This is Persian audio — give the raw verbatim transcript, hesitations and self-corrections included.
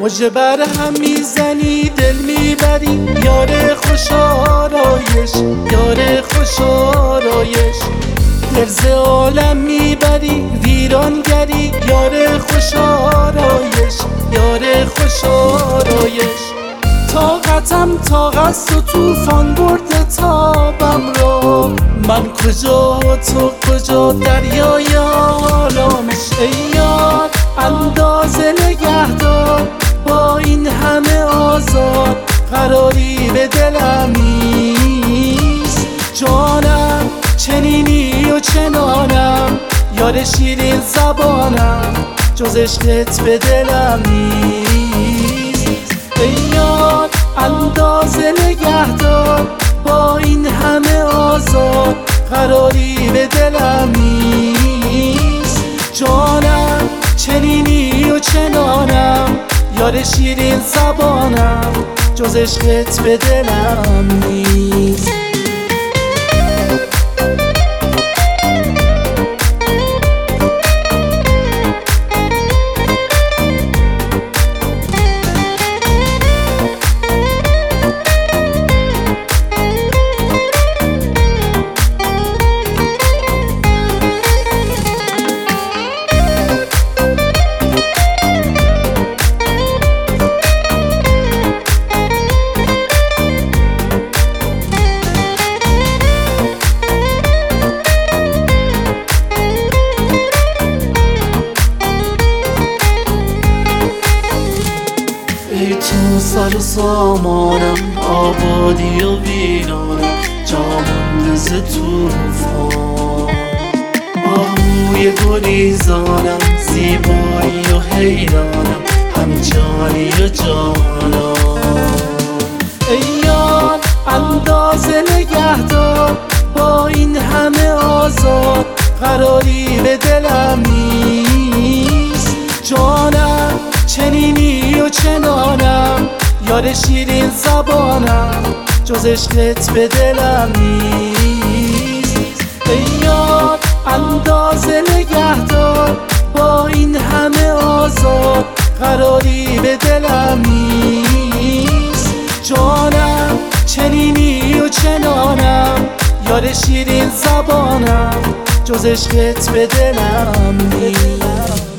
مژه بر هم میزنی دل میبری، یار خوش آرایش، یار خوش آرایش. دل ز عالم میبری ویرانگری، یار خوش آرایش، یار خوش آرایش. طاقتم طاقت و توفان برده تابم را، من کجا تو کجا دریای آرامش. ای یار اندازه نگهدار، با این همه آزار قراری به دلم نیست. جانم چنینی و چنانم، یار شیرین زبانم، جز عشقت به دلم نیست. ای یار اندازه نگهدار، با این همه آزار قراری به دلم نیست. جانم چنینی و چنانم، یار شیرین زبانم، جز عشقت به دلم نیست. ای تو سر و سامانم، آبادی و ویرانم، جامم ز توفان. آهوی گریزانم، زیبایی و حیرانم، هم جانی و جانان. ای یار اندازه نگهدار، با این همه آزار قراری به دلم نیست. جانم چنینی و چنانم، یار شیرین زبانم، جز عشقت به دلم نیست. ای یار اندازه نگهدار، با این همه آزار قراری به دلم نیست. جانم چنینی و چنانم، یار شیرین زبانم، جز عشقت به دلم نیست.